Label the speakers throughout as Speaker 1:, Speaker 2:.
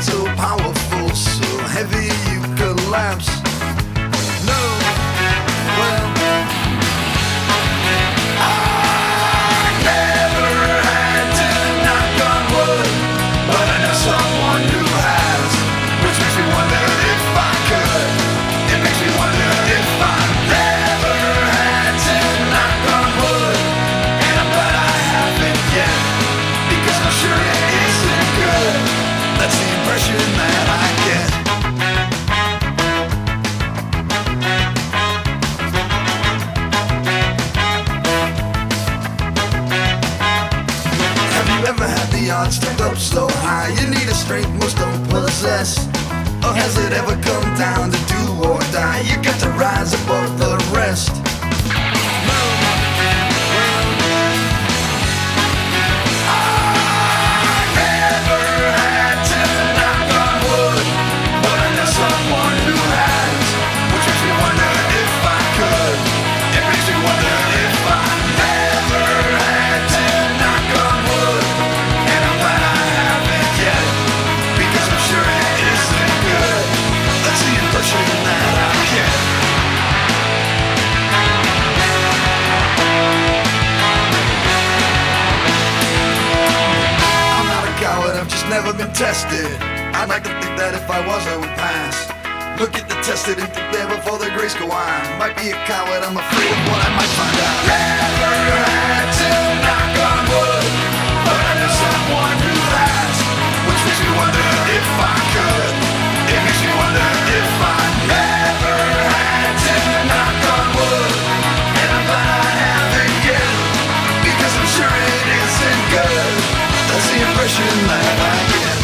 Speaker 1: so powerful, so heavy you collapse. No, well, I never had to knock on wood, but I know someone who has, which makes me wonder if I could. It makes me wonder if I never had to knock on wood, and I'm glad I haven't yet, because I'm sure it isn't good. That's the impression that I get. Have you ever had the odds stacked up so high you need a strength most don't possess? Or has it ever come down to do or die? You got to rise above the rest. No, well, I never had to knock on wood, but I know someone who has, which makes me wonder if I could. It makes me wonder if I never had to knock on wood, and I'm glad I haven't yet, because I'm sure it isn't good. That's the impression that I get. I'm not a coward, I've just never been tested. I'd like to think that if I was, I would pass. Look at the tested and think there before the grace go on. Might be a coward, I'm afraid of what I might find out. Never had to knock on wood, but I know someone who has, which makes me wonder if I could. It makes me wonder if I never had to knock on wood, and I'm glad I haven't yet, because I'm sure it isn't good. That's the impression that I get.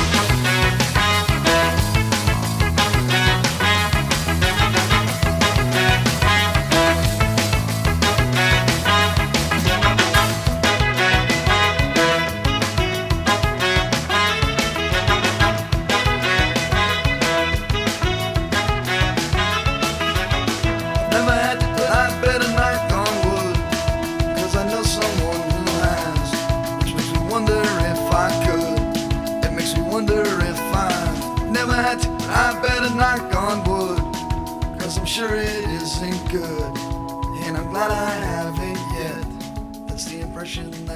Speaker 1: Never had to I better knock on wood, cause I know someone who has, which makes me wonder if I could. It makes me wonder if I never had to I better knock on wood, cause I'm sure it isn't good, and I'm glad I haven't yet. That's the impression